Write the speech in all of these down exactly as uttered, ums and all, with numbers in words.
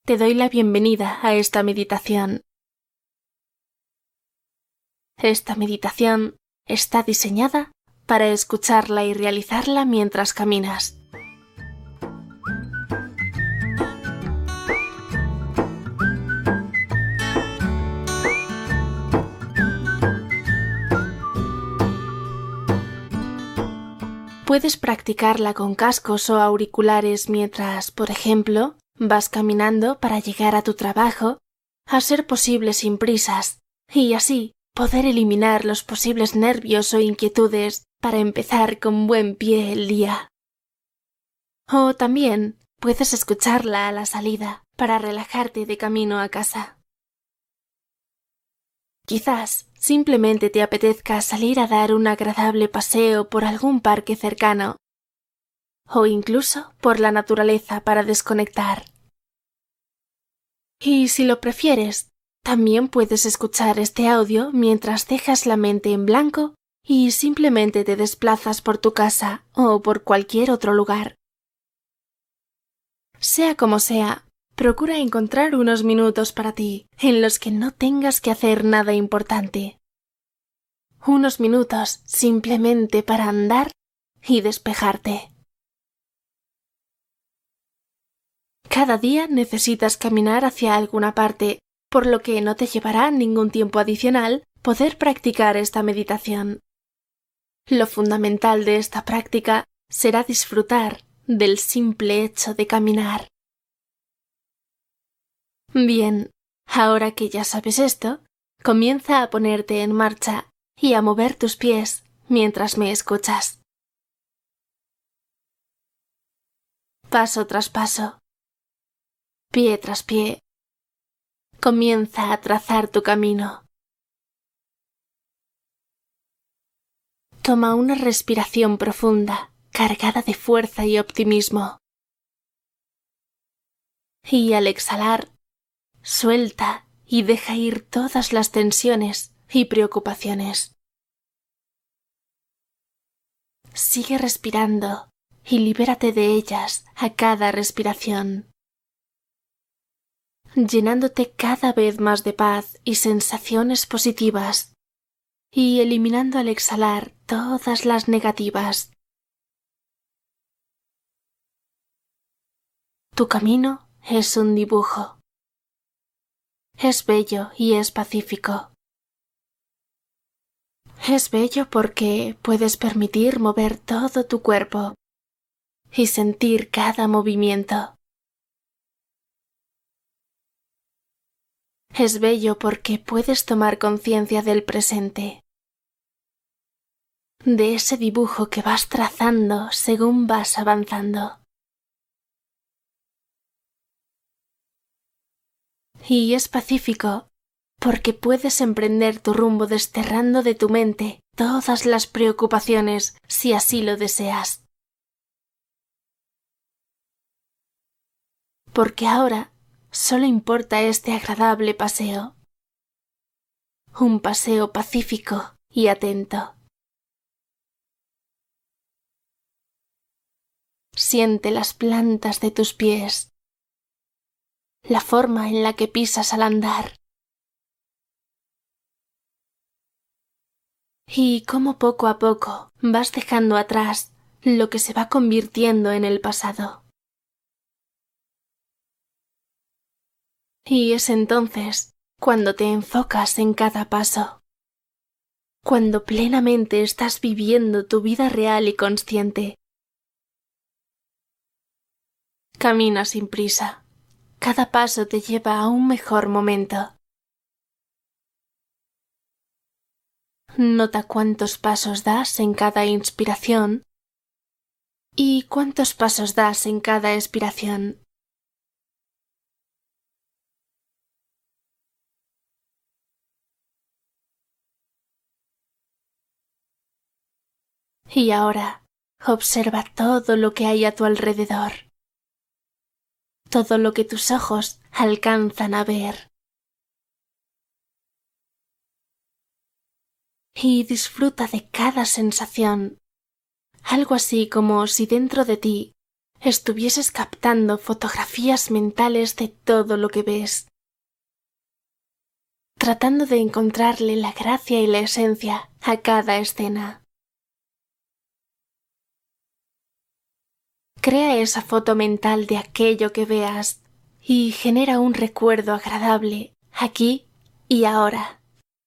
te doy la bienvenida a esta meditación. Esta meditación está diseñada para escucharla y realizarla mientras caminas. Puedes practicarla con cascos o auriculares mientras, por ejemplo, vas caminando para llegar a tu trabajo, a ser posible sin prisas, y así poder eliminar los posibles nervios o inquietudes para empezar con buen pie el día. O también puedes escucharla a la salida para relajarte de camino a casa. Quizás simplemente te apetezca salir a dar un agradable paseo por algún parque cercano, o incluso por la naturaleza para desconectar. Y si lo prefieres, también puedes escuchar este audio mientras dejas la mente en blanco y simplemente te desplazas por tu casa o por cualquier otro lugar. Sea como sea, procura encontrar unos minutos para ti en los que no tengas que hacer nada importante. Unos minutos simplemente para andar y despejarte. Cada día necesitas caminar hacia alguna parte, por lo que no te llevará ningún tiempo adicional poder practicar esta meditación. Lo fundamental de esta práctica será disfrutar del simple hecho de caminar. Bien, ahora que ya sabes esto, comienza a ponerte en marcha y a mover tus pies mientras me escuchas. Paso tras paso, pie tras pie, comienza a trazar tu camino. Toma una respiración profunda, cargada de fuerza y optimismo. Y al exhalar, suelta y deja ir todas las tensiones y preocupaciones. Sigue respirando y libérate de ellas a cada respiración, llenándote cada vez más de paz y sensaciones positivas y eliminando al exhalar todas las negativas. Tu camino es un dibujo. Es bello y es pacífico. Es bello porque puedes permitir mover todo tu cuerpo y sentir cada movimiento. Es bello porque puedes tomar conciencia del presente, de ese dibujo que vas trazando según vas avanzando. Y es pacífico porque puedes emprender tu rumbo desterrando de tu mente todas las preocupaciones si así lo deseas. Porque ahora solo importa este agradable paseo. Un paseo pacífico y atento. Siente las plantas de tus pies, la forma en la que pisas al andar. Y cómo poco a poco vas dejando atrás lo que se va convirtiendo en el pasado. Y es entonces cuando te enfocas en cada paso, cuando plenamente estás viviendo tu vida real y consciente. Camina sin prisa. Cada paso te lleva a un mejor momento. Nota cuántos pasos das en cada inspiración y cuántos pasos das en cada expiración. Y ahora observa todo lo que hay a tu alrededor, todo lo que tus ojos alcanzan a ver. Y disfruta de cada sensación, algo así como si dentro de ti estuvieses captando fotografías mentales de todo lo que ves, tratando de encontrarle la gracia y la esencia a cada escena. Crea esa foto mental de aquello que veas y genera un recuerdo agradable aquí y ahora.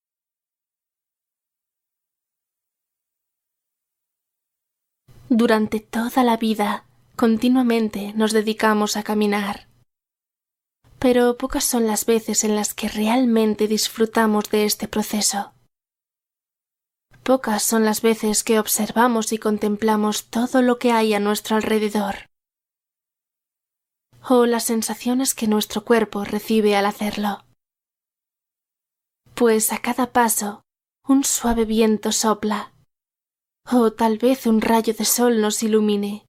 Durante toda la vida, continuamente nos dedicamos a caminar, pero pocas son las veces en las que realmente disfrutamos de este proceso. Pocas son las veces que observamos y contemplamos todo lo que hay a nuestro alrededor, o las sensaciones que nuestro cuerpo recibe al hacerlo. Pues a cada paso, un suave viento sopla, o tal vez un rayo de sol nos ilumine.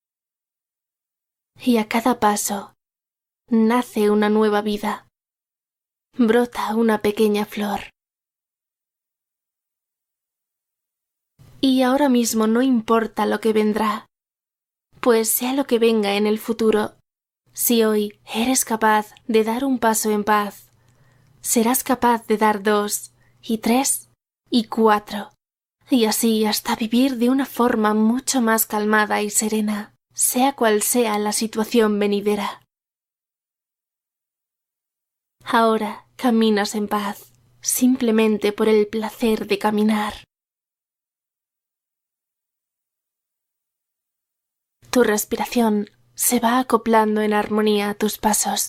Y a cada paso, nace una nueva vida, brota una pequeña flor. Y ahora mismo no importa lo que vendrá, pues sea lo que venga en el futuro, si hoy eres capaz de dar un paso en paz, serás capaz de dar dos, y tres, y cuatro, y así hasta vivir de una forma mucho más calmada y serena, sea cual sea la situación venidera. Ahora caminas en paz, simplemente por el placer de caminar. Tu respiración se va acoplando en armonía a tus pasos,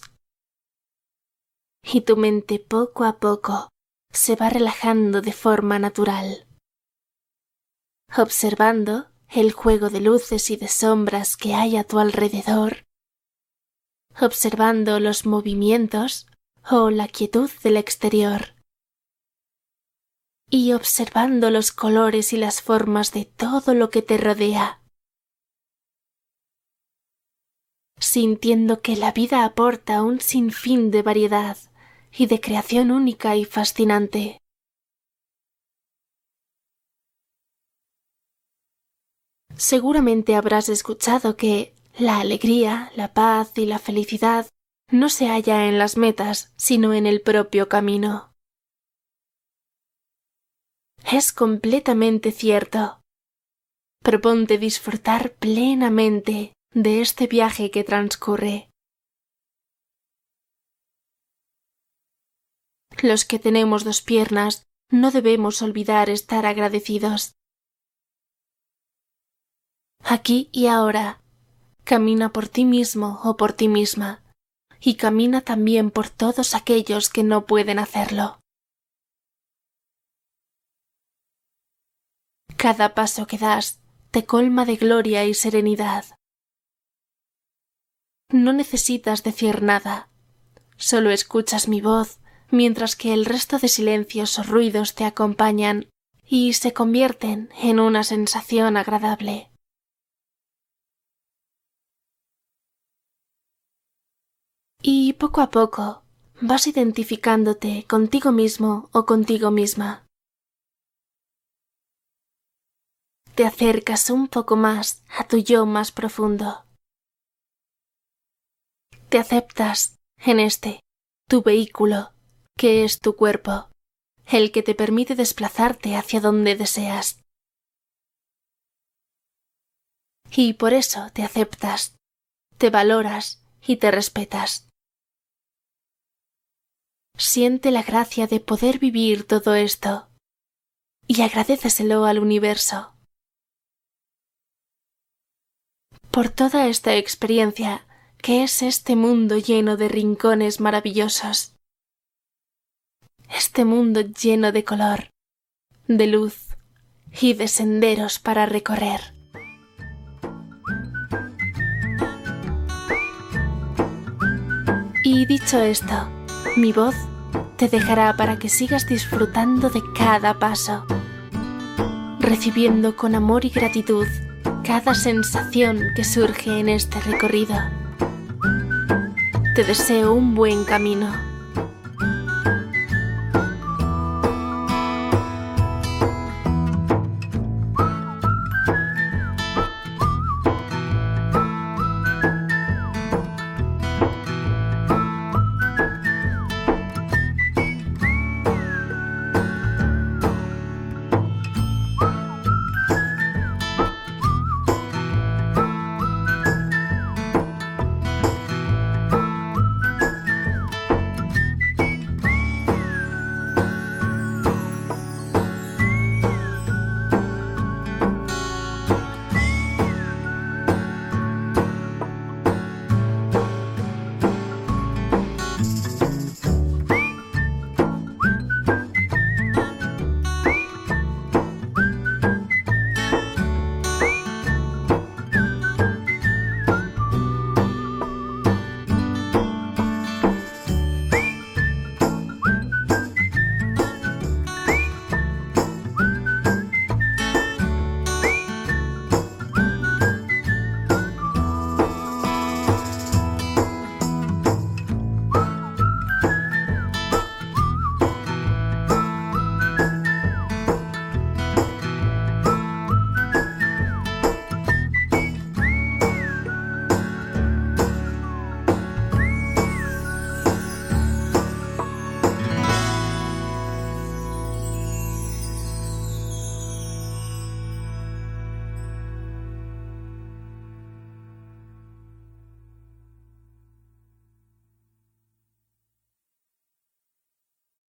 y tu mente poco a poco se va relajando de forma natural, observando el juego de luces y de sombras que hay a tu alrededor, observando los movimientos o la quietud del exterior, y observando los colores y las formas de todo lo que te rodea, sintiendo que la vida aporta un sinfín de variedad y de creación única y fascinante. Seguramente habrás escuchado que la alegría, la paz y la felicidad no se halla en las metas, sino en el propio camino. Es completamente cierto. Proponte disfrutar plenamente de este viaje que transcurre. Los que tenemos dos piernas no debemos olvidar estar agradecidos. Aquí y ahora, camina por ti mismo o por ti misma, y camina también por todos aquellos que no pueden hacerlo. Cada paso que das te colma de gloria y serenidad. No necesitas decir nada, solo escuchas mi voz mientras que el resto de silencios o ruidos te acompañan y se convierten en una sensación agradable. Y poco a poco vas identificándote contigo mismo o contigo misma. Te acercas un poco más a tu yo más profundo. Te aceptas en este, tu vehículo, que es tu cuerpo, el que te permite desplazarte hacia donde deseas. Y por eso te aceptas, te valoras y te respetas. Siente la gracia de poder vivir todo esto y agradéceselo al universo. Por toda esta experiencia que es este mundo lleno de rincones maravillosos. Este mundo lleno de color, de luz y de senderos para recorrer. Y dicho esto, mi voz te dejará para que sigas disfrutando de cada paso, recibiendo con amor y gratitud cada sensación que surge en este recorrido. Te deseo un buen camino.